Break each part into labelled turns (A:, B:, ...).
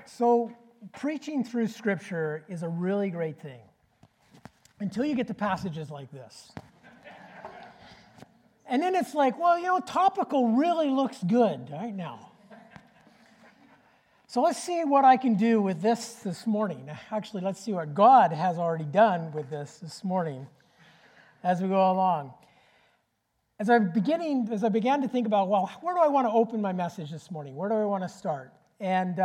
A: So preaching through Scripture is a really great thing until you get to passages like this. And then it's like, well, topical really looks good right now. So let's see what I can do with this morning. Actually, let's see what God has already done with this morning as we go along. As I began to think about, well, where do I want to open my message this morning? Where do I want to start? And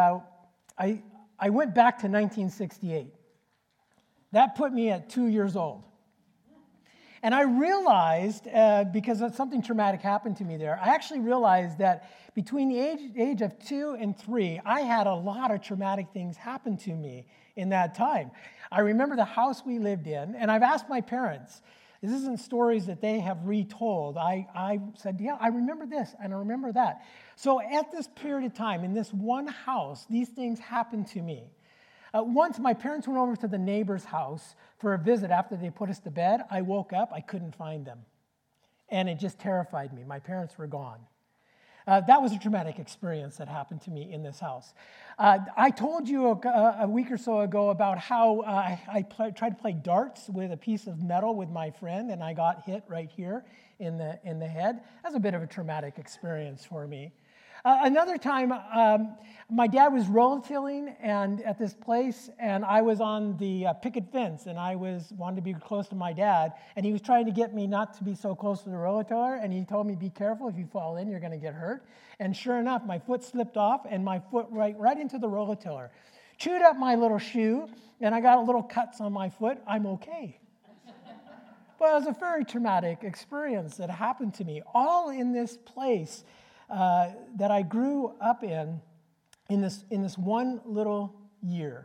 A: I went back to 1968. That put me at 2 years old. And I realized, because something traumatic happened to me there, I actually realized that between the age of 2 and 3, I had a lot of traumatic things happen to me in that time. I remember the house we lived in, and I've asked my parents, this isn't stories that they have retold. I said, yeah, I remember this, and I remember that. So at this period of time, in this one house, these things happened to me. Once my parents went over to the neighbor's house for a visit after they put us to bed. I woke up, I couldn't find them. And it just terrified me. My parents were gone. That was a traumatic experience that happened to me in this house. I told you a week or so ago about how I tried to play darts with a piece of metal with my friend, and I got hit right here in the head. That's a bit of a traumatic experience for me. Another time, my dad was roll-tilling and at this place, and I was on the picket fence, and I wanted to be close to my dad, and he was trying to get me not to be so close to the roll-tiller, and he told me, be careful, if you fall in, you're going to get hurt. And sure enough, my foot slipped off, and my foot right into the roll-tiller. Chewed up my little shoe, and I got a little cuts on my foot. I'm okay. But it was a very traumatic experience that happened to me, all in this place that I grew up in this one little year.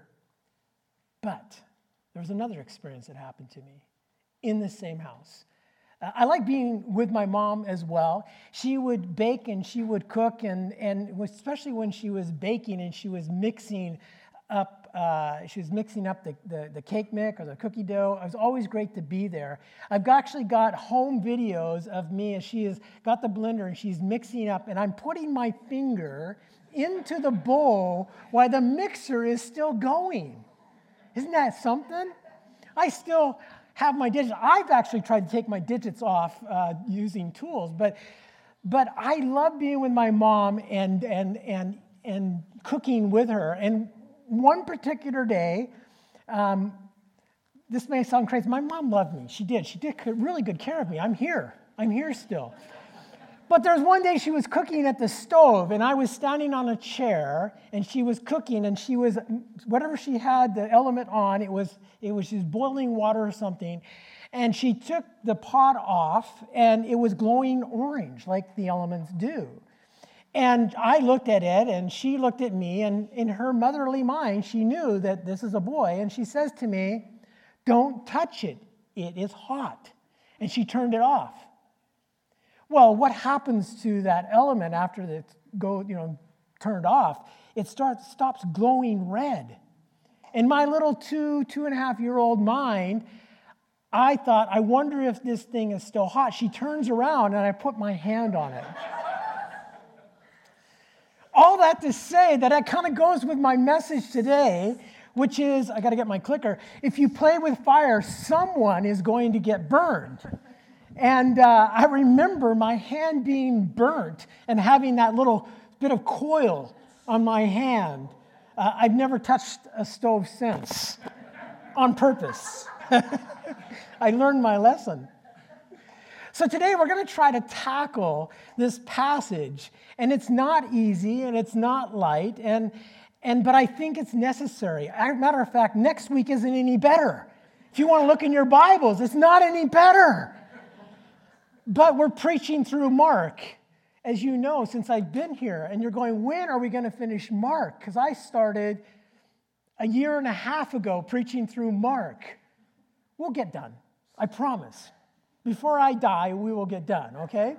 A: But there was another experience that happened to me in this same house. I like being with my mom as well. She would bake and she would cook, and especially when she was baking and she was mixing up the cake mix or the cookie dough. It was always great to be there. I've actually got home videos of me as she has got the blender and she's mixing up, and I'm putting my finger into the bowl while the mixer is still going. Isn't that something? I still have my digits. I've actually tried to take my digits off using tools, but I love being with my mom and cooking with her. And one particular day, this may sound crazy, my mom loved me. She did really good care of me. I'm here still. But there's one day she was cooking at the stove, and I was standing on a chair, and she was cooking, and she was, whatever she had the element on, it was just boiling water or something, and she took the pot off, and it was glowing orange like the elements do. And I looked at it, and she looked at me, and in her motherly mind, she knew that this is a boy, and she says to me, "Don't touch it. It is hot." And she turned it off. Well, what happens to that element after it's turned off? It stops glowing red. In my little 2.5-year-old mind, I thought, I wonder if this thing is still hot. She turns around, and I put my hand on it. All that to say that it kind of goes with my message today, which is, I got to get my clicker, if you play with fire, someone is going to get burned. And I remember my hand being burnt and having that little bit of coil on my hand. I've never touched a stove since, on purpose. I learned my lesson. So today we're going to try to tackle this passage, and it's not easy and it's not light, but I think it's necessary. As a matter of fact, next week isn't any better. If you want to look in your Bibles, it's not any better. But we're preaching through Mark, as you know, since I've been here, and you're going, when are we going to finish Mark? Because I started a 1.5 years ago preaching through Mark. We'll get done, I promise. Before I die, we will get done, okay?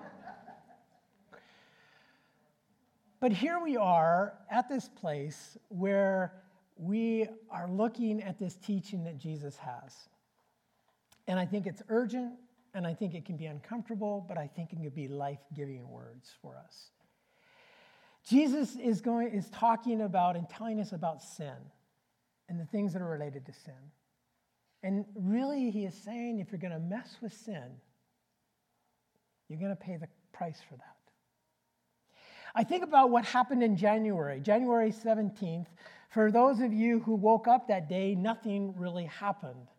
A: But here we are at this place where we are looking at this teaching that Jesus has. And I think it's urgent, and I think it can be uncomfortable, but I think it can be life-giving words for us. Jesus is talking about and telling us about sin and the things that are related to sin. And really, he is saying if you're going to mess with sin, you're going to pay the price for that. I think about what happened in January 17th. For those of you who woke up that day, nothing really happened.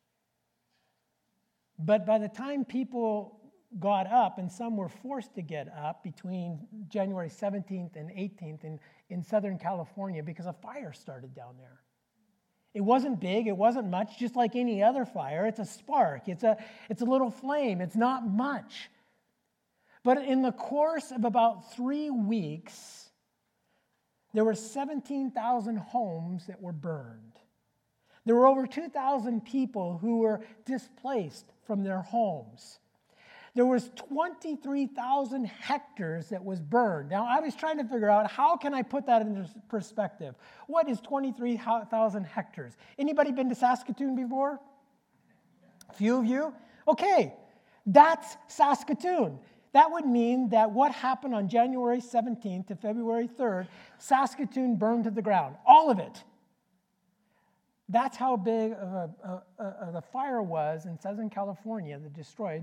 A: But by the time people got up, and some were forced to get up between January 17th and 18th in Southern California because a fire started down there. It wasn't big, it wasn't much, just like any other fire. It's a spark, it's a little flame, it's not much. But in the course of about 3 weeks, there were 17,000 homes that were burned. There were over 2,000 people who were displaced from their homes. There was 23,000 hectares that was burned. Now, I was trying to figure out how can I put that into perspective. What is 23,000 hectares? Anybody been to Saskatoon before? A few of you? Okay, that's Saskatoon. That would mean that what happened on January 17th to February 3rd, Saskatoon burned to the ground, all of it. That's how big of the fire was in Southern California that destroyed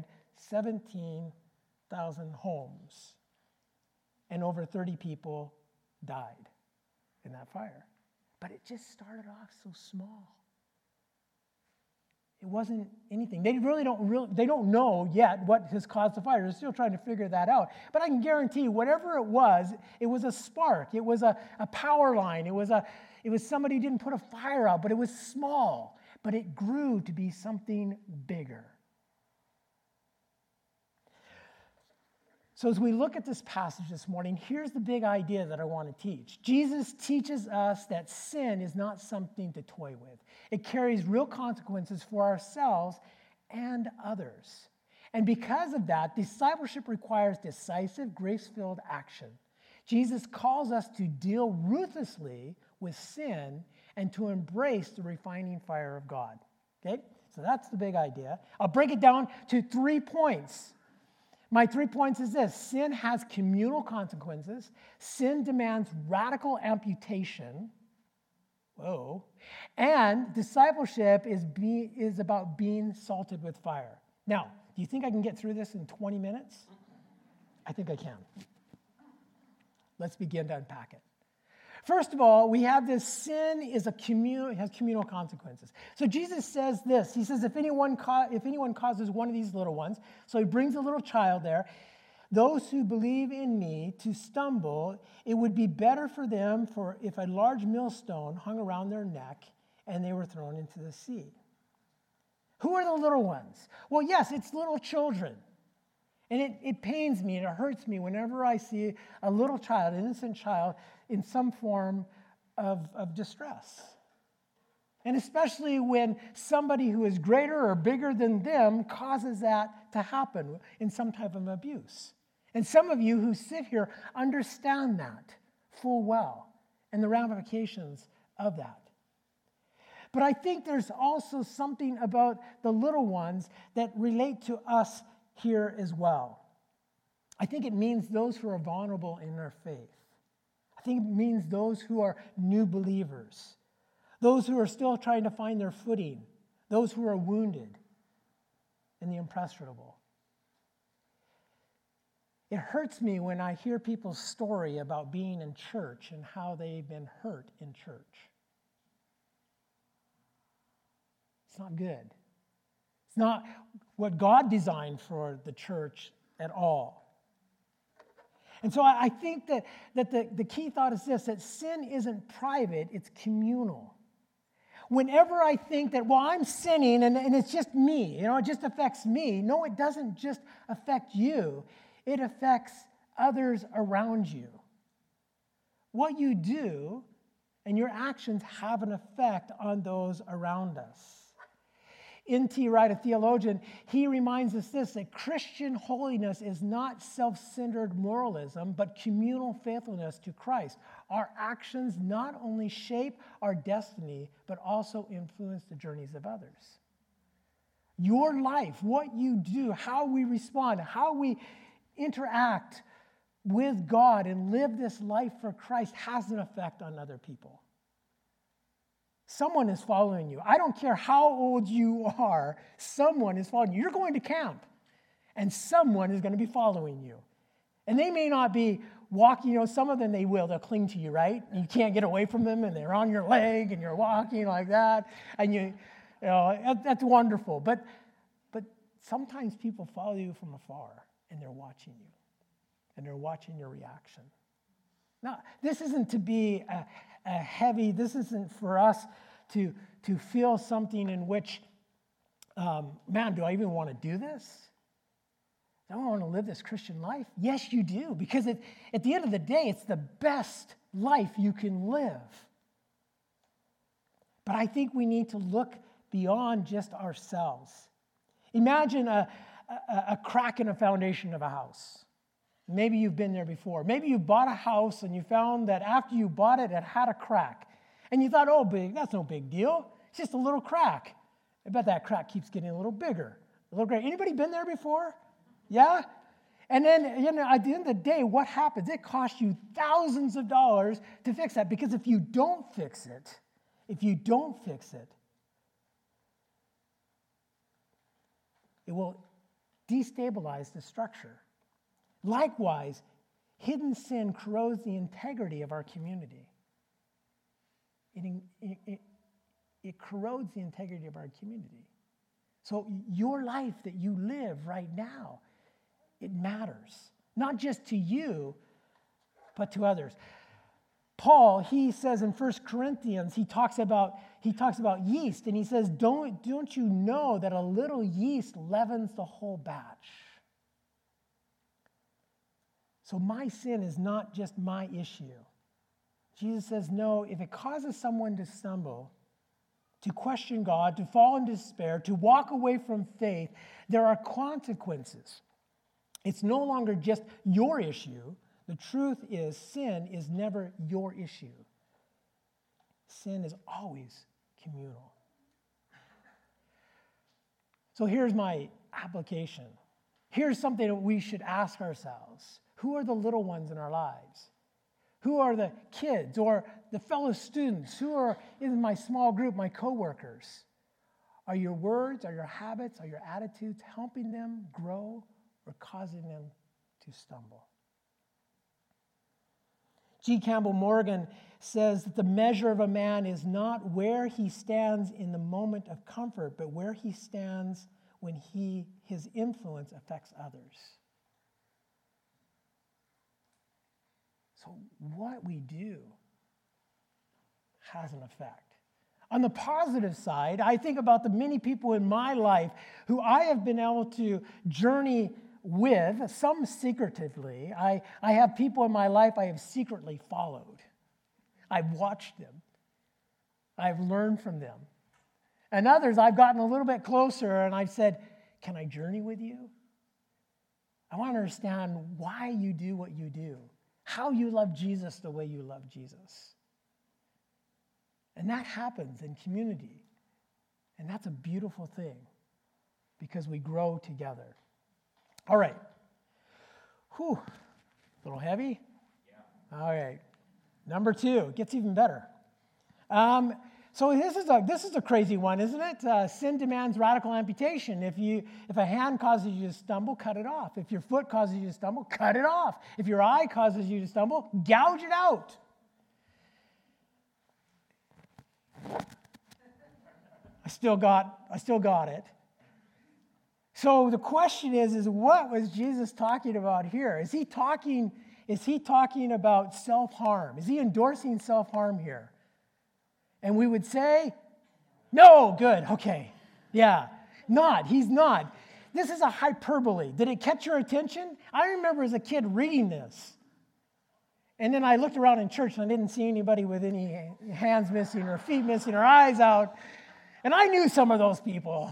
A: 17,000 homes. And over 30 people died in that fire. But it just started off so small. It wasn't anything. They don't know yet what has caused the fire. They're still trying to figure that out. But I can guarantee whatever it was a spark. It was a power line. It was somebody who didn't put a fire out, but it was small. But it grew to be something bigger. So as we look at this passage this morning, here's the big idea that I want to teach. Jesus teaches us that sin is not something to toy with. It carries real consequences for ourselves and others. And because of that, discipleship requires decisive, grace-filled action. Jesus calls us to deal ruthlessly with sin and to embrace the refining fire of God. Okay? So that's the big idea. I'll break it down to 3 points. My 3 points is this: sin has communal consequences. Sin demands radical amputation. Whoa. And discipleship is about being salted with fire. Now, do you think I can get through this in 20 minutes? I think I can. Let's begin to unpack it. First of all, we have this: sin has communal consequences. So Jesus says this. He says, if anyone causes one of these little ones, so he brings a little child there, those who believe in me to stumble, it would be better for them if a large millstone hung around their neck and they were thrown into the sea. Who are the little ones? Well, yes, it's little children. And it pains me and it hurts me whenever I see a little child, an innocent child, in some form of distress. And especially when somebody who is greater or bigger than them causes that to happen in some type of abuse. And some of you who sit here understand that full well and the ramifications of that. But I think there's also something about the little ones that relate to us here as well. I think it means those who are vulnerable in their faith. I think it means those who are new believers, those who are still trying to find their footing, those who are wounded, and the impressionable. It hurts me when I hear people's story about being in church and how they've been hurt in church. It's not good. It's not what God designed for the church at all. And so I think that the key thought is this, that sin isn't private, it's communal. Whenever I think that, well, I'm sinning and it's just me, it just affects me. No, it doesn't just affect you. It affects others around you. What you do and your actions have an effect on those around us. N.T. Wright, a theologian, he reminds us this, that Christian holiness is not self-centered moralism, but communal faithfulness to Christ. Our actions not only shape our destiny, but also influence the journeys of others. Your life, what you do, how we respond, how we interact with God and live this life for Christ has an effect on other people. Someone is following you. I don't care how old you are, someone is following you. You're going to camp, and someone is going to be following you. And they may not be walking, some of them they will. They'll cling to you, right? You can't get away from them, and they're on your leg, and you're walking like that. And that's wonderful. But sometimes people follow you from afar, and they're watching you, and they're watching your reaction. Now, this isn't to be this isn't for us to feel something in which, man, do I even want to do this? Do I want to live this Christian life? Yes, you do, because at the end of the day, it's the best life you can live. But I think we need to look beyond just ourselves. Imagine a crack in a foundation of a house. Maybe you've been there before. Maybe you bought a house and you found that after you bought it, it had a crack. And you thought, that's no big deal. It's just a little crack. I bet that crack keeps getting a little bigger. Anybody been there before? Yeah? And then, at the end of the day, what happens? It costs you thousands of dollars to fix that, because if you don't fix it, it will destabilize the structure. Likewise, hidden sin corrodes the integrity of our community. It corrodes the integrity of our community. So your life that you live right now, it matters. Not just to you, but to others. Paul, he says in 1 Corinthians, he talks about yeast, and he says, don't you know that a little yeast leavens the whole batch? So my sin is not just my issue. Jesus says, no, if it causes someone to stumble, to question God, to fall into despair, to walk away from faith, there are consequences. It's no longer just your issue. The truth is, sin is never your issue. Sin is always communal. So here's my application. Here's something that we should ask ourselves. Who are the little ones in our lives? Who are the kids or the fellow students? Who are in my small group, my coworkers? Are your words, are your habits, are your attitudes helping them grow or causing them to stumble? G. Campbell Morgan says that the measure of a man is not where he stands in the moment of comfort, but where he stands when his influence affects others. So what we do has an effect. On the positive side, I think about the many people in my life who I have been able to journey with, some secretively. I have people in my life I have secretly followed. I've watched them. I've learned from them. And others I've gotten a little bit closer and I've said, can I journey with you? I want to understand why you do what you do, how you love Jesus the way you love Jesus. And that happens in community. And that's a beautiful thing because we grow together. All right. Whew. A little heavy? Yeah. All right. Number 2. It gets even better. So this is a crazy one, isn't it? Sin demands radical amputation. If a hand causes you to stumble, cut it off. If your foot causes you to stumble, cut it off. If your eye causes you to stumble, gouge it out. I still got it. So the question is what was Jesus talking about here? Is he talking about self-harm? Is he endorsing self-harm here? And we would say, no, good, okay. Yeah, he's not. This is a hyperbole. Did it catch your attention? I remember as a kid reading this. And then I looked around in church and I didn't see anybody with any hands missing or feet missing or eyes out. And I knew some of those people.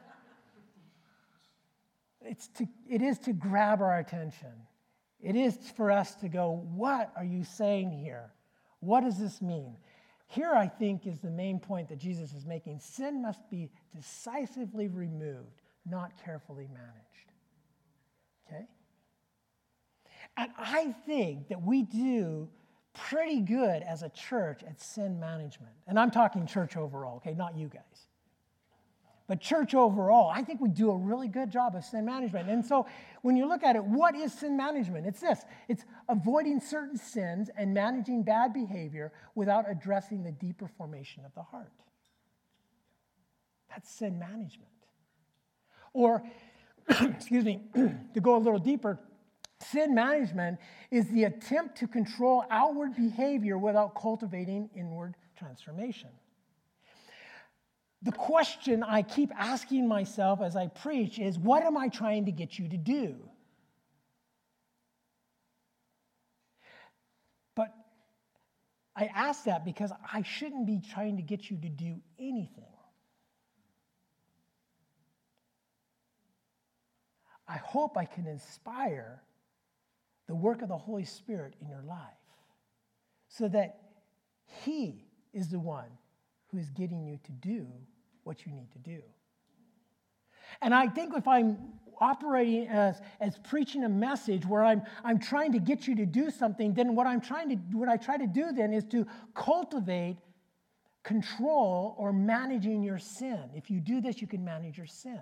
A: It is to grab our attention. It is for us to go, what are you saying here? What does this mean? Here, I think, is the main point that Jesus is making. Sin must be decisively removed, not carefully managed. Okay? And I think that we do pretty good as a church at sin management. And I'm talking church overall, okay, not you guys. But church overall, I think we do a really good job of sin management. And so when you look at it, what is sin management? It's this. It's avoiding certain sins and managing bad behavior without addressing the deeper formation of the heart. That's sin management. Or, excuse me, to go a little deeper, sin management is the attempt to control outward behavior without cultivating inward transformation. The question I keep asking myself as I preach is, what am I trying to get you to do? But I ask that because I shouldn't be trying to get you to do anything. I hope I can inspire the work of the Holy Spirit in your life so that He is the one who is getting you to do what you need to do. And I think if I'm operating as preaching a message where I'm trying to get you to do something, then what I try to do then is to cultivate control or managing your sin. If you do this, you can manage your sin.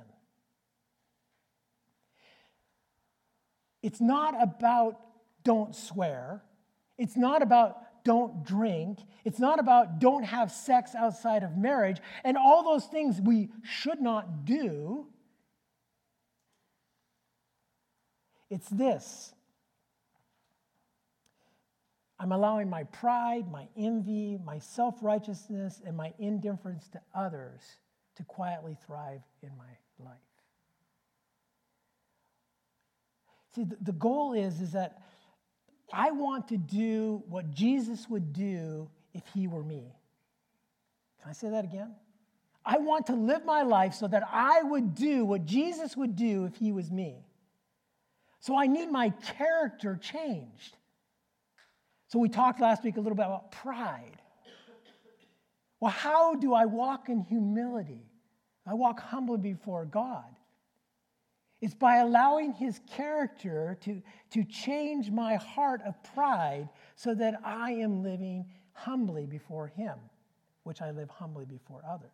A: It's not about don't swear. It's not about don't drink. It's not about don't have sex outside of marriage. And all those things we should not do. It's this. I'm allowing my pride, my envy, my self-righteousness, and my indifference to others to quietly thrive in my life. See, the goal is that I want to do what Jesus would do if He were me. Can I say that again? I want to live my life so that I would do what Jesus would do if He was me. So I need my character changed. So we talked last week a little bit about pride. Well, how do I walk in humility? I walk humbly before God. It's by allowing His character to change my heart of pride so that I am living humbly before Him, which I live humbly before others.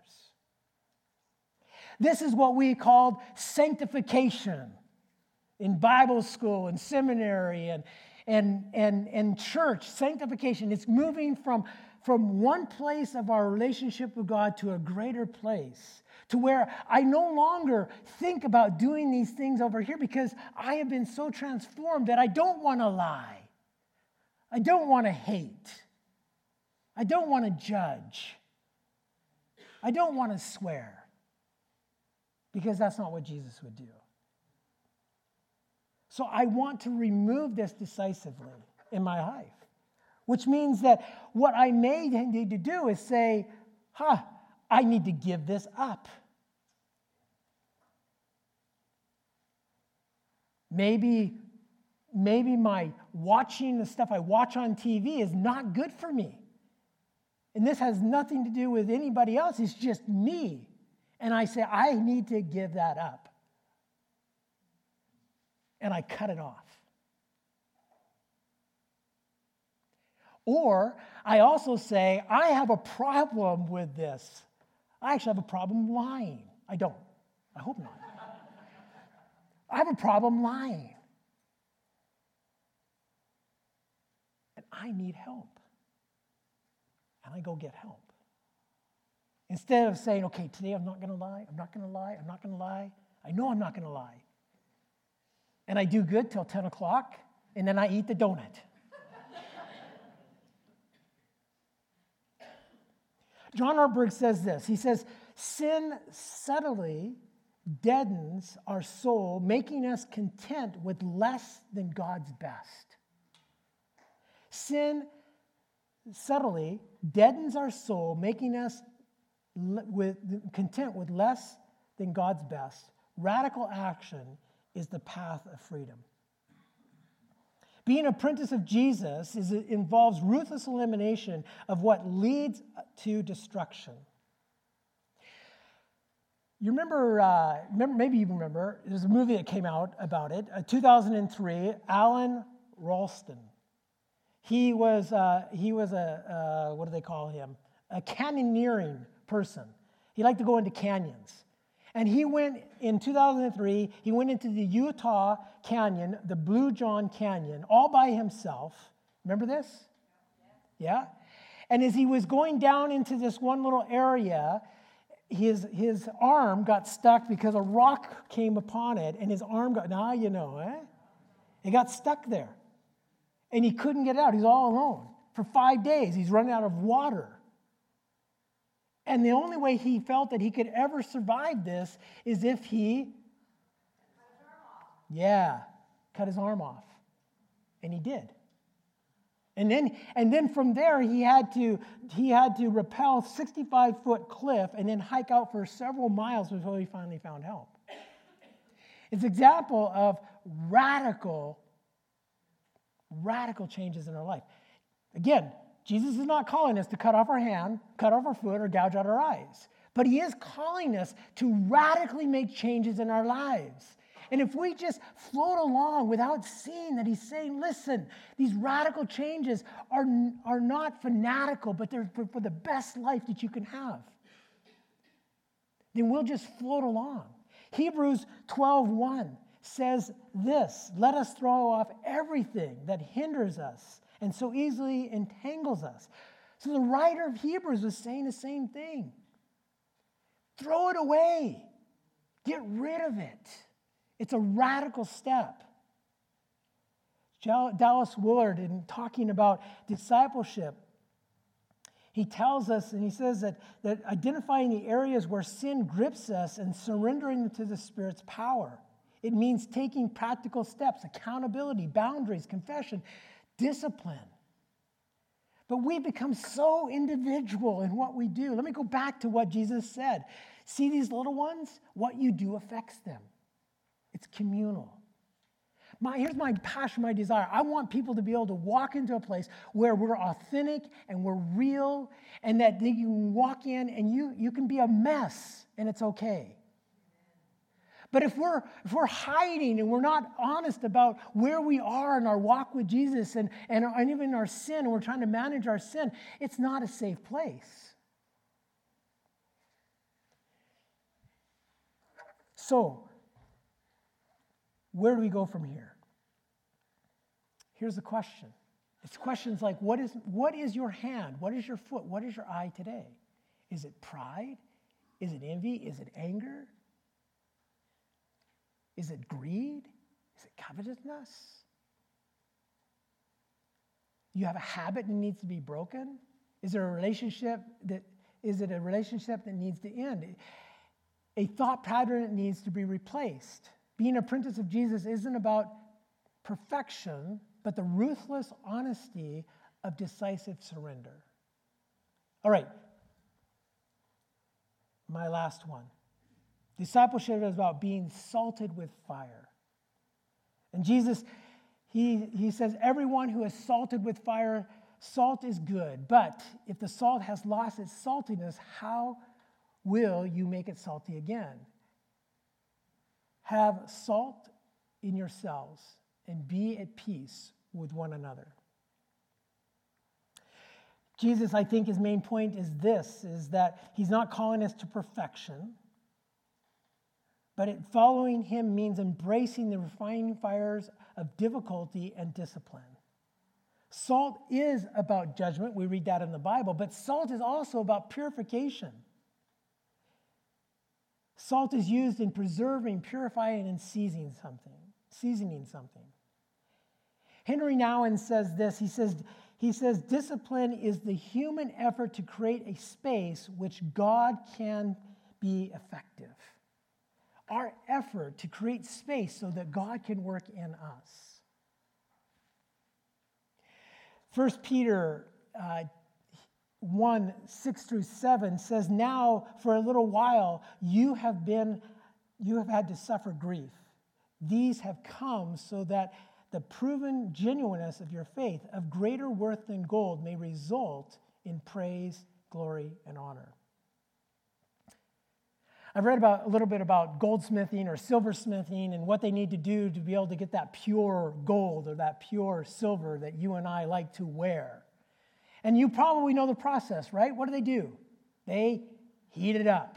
A: This is what we called sanctification in Bible school and seminary and church. Sanctification, it's moving from one place of our relationship with God to a greater place, to where I no longer think about doing these things over here because I have been so transformed that I don't want to lie. I don't want to hate. I don't want to judge. I don't want to swear because that's not what Jesus would do. So I want to remove this decisively in my life, which means that what I may need to do is say, I need to give this up. Maybe my watching the stuff I watch on TV is not good for me. And this has nothing to do with anybody else. It's just me. And I say, I need to give that up. And I cut it off. Or I also say, I have a problem with this. I actually have a problem lying. I don't. I hope not. I have a problem lying. And I need help. And I go get help. Instead of saying, okay, today I'm not going to lie, I'm not going to lie, I'm not going to lie. I know I'm not going to lie. And I do good till 10 o'clock, and then I eat the donut. John Ortberg says this. He says, sin subtly deadens our soul, making us content with less than God's best. Sin subtly deadens our soul, making us content with less than God's best. Radical action is the path of freedom. Being an apprentice of Jesus involves ruthless elimination of what leads to destruction. You remember, maybe you remember, there's a movie that came out about it, 2003, Alan Ralston. He was a what do they call him? A canyoneering person. He liked to go into canyons. And he went, in 2003, he went into the Utah Canyon, the Blue John Canyon, all by himself. Remember this? Yeah? And as he was going down into this one little area, his arm got stuck because a rock came upon it, and his arm got, now you know, It got stuck there. And he couldn't get out. He's all alone. For 5 days, he's running out of water. And the only way he felt that he could ever survive this is if he, cut his arm off. And he did. And then from there, he had to rappel 65-foot cliff and then hike out for several miles before he finally found help. It's an example of radical changes in our life. Again, Jesus is not calling us to cut off our hand, cut off our foot, or gouge out our eyes. But he is calling us to radically make changes in our lives. And if we just float along without seeing that he's saying, listen, these radical changes are not fanatical, but they're for the best life that you can have, then we'll just float along. Hebrews 12:1 says this, let us throw off everything that hinders us and so easily entangles us. So the writer of Hebrews was saying the same thing. Throw it away. Get rid of it. It's a radical step. Dallas Willard, in talking about discipleship, he tells us, and he says that identifying the areas where sin grips us and surrendering to the Spirit's power. It means taking practical steps, accountability, boundaries, confession, discipline. But we become so individual in what we do. Let me go back to what Jesus said. See these little ones? What you do affects them. It's communal. Here's my passion, my desire. I want people to be able to walk into a place where we're authentic and we're real, and that you can walk in and you can be a mess and it's okay. But if we're hiding and we're not honest about where we are in our walk with Jesus and even our sin, and we're trying to manage our sin, it's not a safe place. So, where do we go from here? Here's the question. It's questions like, what is your hand? What is your foot? What is your eye today? Is it pride? Is it envy? Is it anger? Is it greed? Is it covetousness? You have a habit that needs to be broken? Is it a relationship that needs to end? A thought pattern that needs to be replaced. Being an apprentice of Jesus isn't about perfection, but the ruthless honesty of decisive surrender. All right. My last one. Discipleship is about being salted with fire. And Jesus, he says, everyone who is salted with fire, salt is good. But if the salt has lost its saltiness, how will you make it salty again? Have salt in yourselves and be at peace with one another. Jesus, I think his main point is this, is that he's not calling us to perfection, but following him means embracing the refining fires of difficulty and discipline. Salt is about judgment. We read that in the Bible. But salt is also about purification. Salt is used in preserving, purifying, and seasoning something. Henry Nouwen says this. He says, discipline is the human effort to create a space which God can be effective. Our effort to create space so that God can work in us. 1 Peter 1, 6 through 7 says, now for a little while you have had to suffer grief. These have come so that the proven genuineness of your faith, of greater worth than gold, may result in praise, glory, and honor. I've read a little bit about goldsmithing or silversmithing and what they need to do to be able to get that pure gold or that pure silver that you and I like to wear. And you probably know the process, right? What do? They heat it up.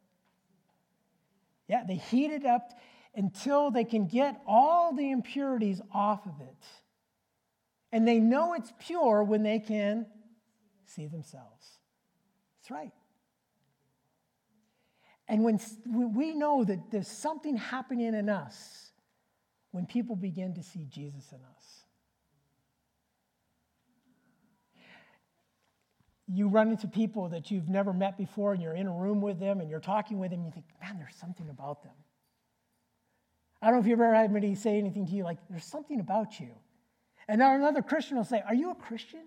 A: Yeah, they heat it up until they can get all the impurities off of it. And they know it's pure when they can see themselves. That's right. And when we know that there's something happening in us when people begin to see Jesus in us. You run into people that you've never met before and you're in a room with them and you're talking with them and you think, man, there's something about them. I don't know if you've ever had anybody say anything to you like, there's something about you. And now another Christian will say, are you a Christian?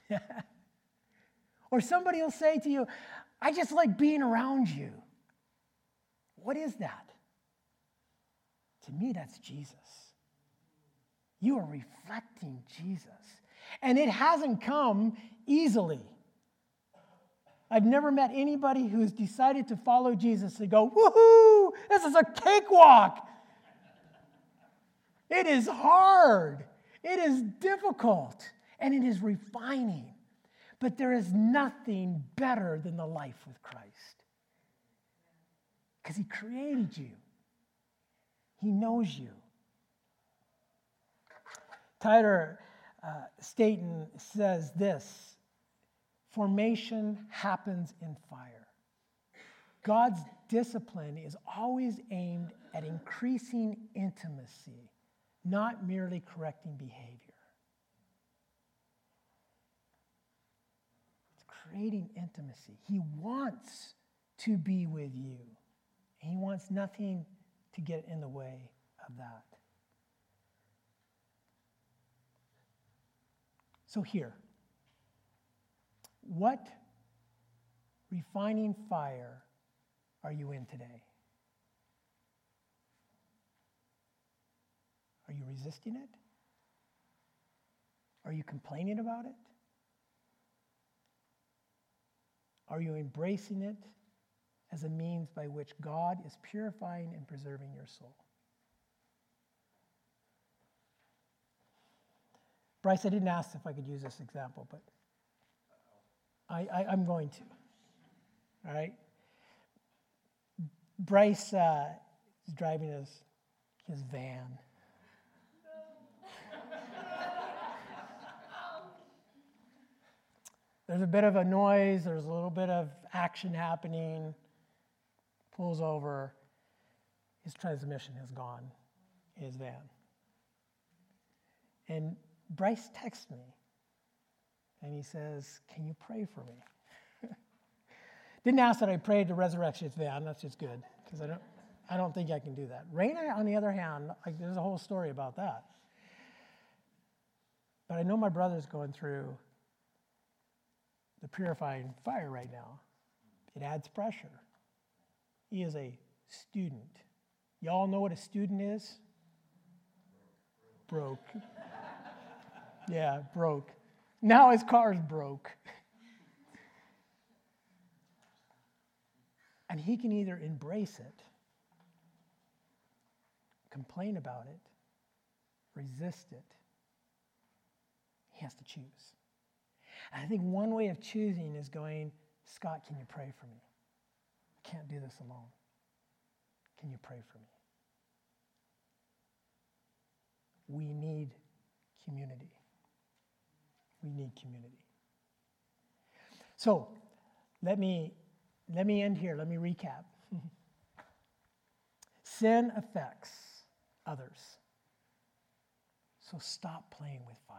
A: Or somebody will say to you, I just like being around you. What is that? To me, that's Jesus. You are reflecting Jesus. And it hasn't come easily. I've never met anybody who's decided to follow Jesus and go, woohoo, this is a cakewalk. It is hard. It is difficult. And it is refining. But there is nothing better than the life with Christ. Because he created you. He knows you. Tyler Staton says this: formation happens in fire. God's discipline is always aimed at increasing intimacy, not merely correcting behavior. It's creating intimacy. He wants to be with you. He wants nothing to get in the way of that. So here, what refining fire are you in today? Are you resisting it? Are you complaining about it? Are you embracing it as a means by which God is purifying and preserving your soul? Bryce, I didn't ask if I could use this example, but I'm going to. All right? Bryce is driving his van. There's a bit of a noise, there's a little bit of action happening, pulls over, his transmission is gone in his van. And Bryce texts me, and he says, can you pray for me? Didn't ask that I prayed to resurrect his van, that's just good, because I don't think I can do that. Raina, on the other hand, there's a whole story about that. But I know my brother's going through the purifying fire right now. It adds pressure. He is a student. Y'all know what a student is? Broke. Yeah, broke. Now his car's broke. And he can either embrace it, complain about it, resist it. He has to choose. And I think one way of choosing is going, Scott, can you pray for me? I can't do this alone. Can you pray for me? We need community. We need community. So, let me end here. Let me recap. Sin affects others. So stop playing with fire.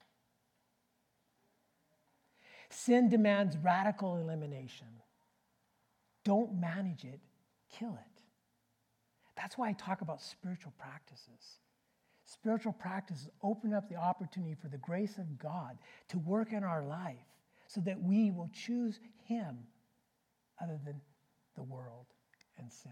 A: Sin demands radical elimination. Don't manage it, kill it. That's why I talk about spiritual practices. Spiritual practices open up the opportunity for the grace of God to work in our life so that we will choose Him other than the world and sin.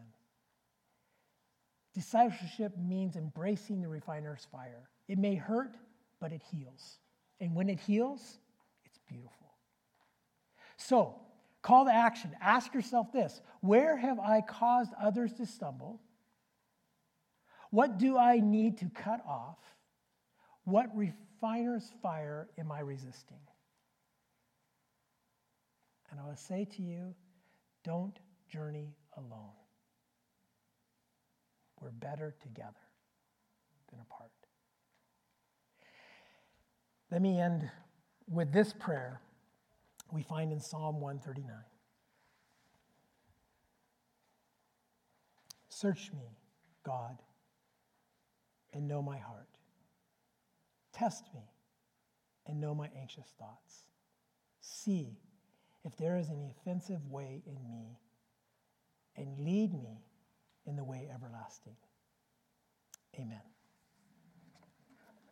A: Discipleship means embracing the refiner's fire. It may hurt, but it heals. And when it heals, it's beautiful. So, Call to action. Ask yourself this: where have I caused others to stumble? What do I need to cut off? What refiner's fire am I resisting? And I will say to you, don't journey alone. We're better together than apart. Let me end with this prayer we find in Psalm 139. Search me, God, and know my heart. Test me and know my anxious thoughts. See if there is any offensive way in me, and lead me in the way everlasting. Amen.